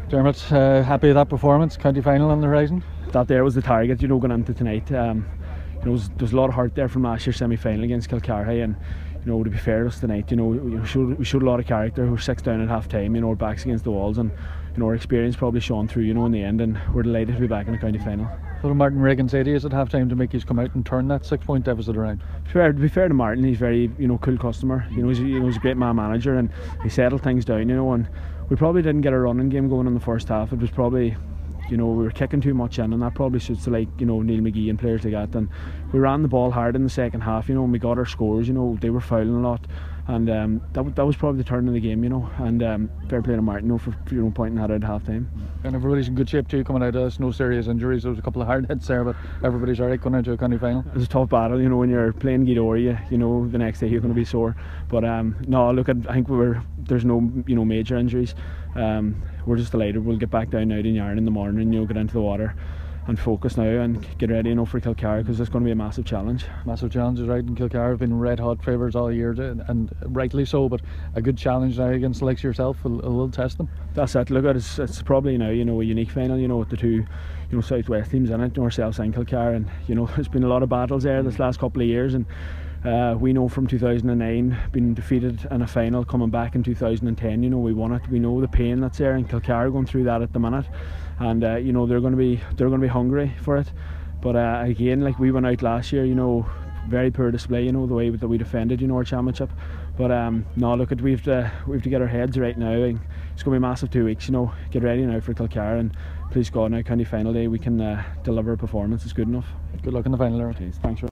Dermot, happy with that performance, county final on the horizon? That there was the target, going into tonight. There's a lot of heart there from last year's semi-final against Kilcarhy, and to be fair to us tonight, we showed a lot of character. We were 6 down at half time, our backs against the walls, and our experience probably shone through, in the end, and we're delighted to be back in the county final. What did Martin Regan say to you at half time to make you come out and turn that 6-point deficit around? To be fair to Martin, he's very cool customer. He's a great man manager, and he settled things down. And we probably didn't get a running game going in the first half. It was probably, we were kicking too much in, and that probably suits to Neil McGee and players like that. And we ran the ball hard in the second half, and we got our scores. They were fouling a lot, and that was probably the turn of the game. And fair play to Martin, for pointing that out at half time. And everybody's in good shape too, coming out of this. No serious injuries. There was a couple of hard hits there, but everybody's alright going into a county final. It was a tough battle, when you're playing Gweedore, the next day you're going to be sore. But no, look, I think there's no major injuries. We're just delighted. We'll get back down now to Yarn in the morning, get into the water and focus now and get ready for Kilcarry, because it's going to be a massive challenge. Massive challenges, right? And Kilcarry have been red hot favourites all year, and rightly so, but a good challenge now against the likes of yourself will test them. That's it. Look, it's probably now a unique final, with the two Southwest teams in it, ourselves and Kilcarry, and there's been a lot of battles there this last couple of years, and we know from 2009 being defeated in a final, coming back in 2010, we won it. We know the pain that's there, and Kilcarry going through that at the minute, and they're going to be hungry for it. But again, like we went out last year, very poor display, the way that we defended, our championship. But no, look, we've to get our heads right now. And it's going to be a massive 2 weeks. Get ready now for Kilcarry, and please God, now county final day we can deliver a performance. It's good enough. Good luck in the final, Aaron. Thanks.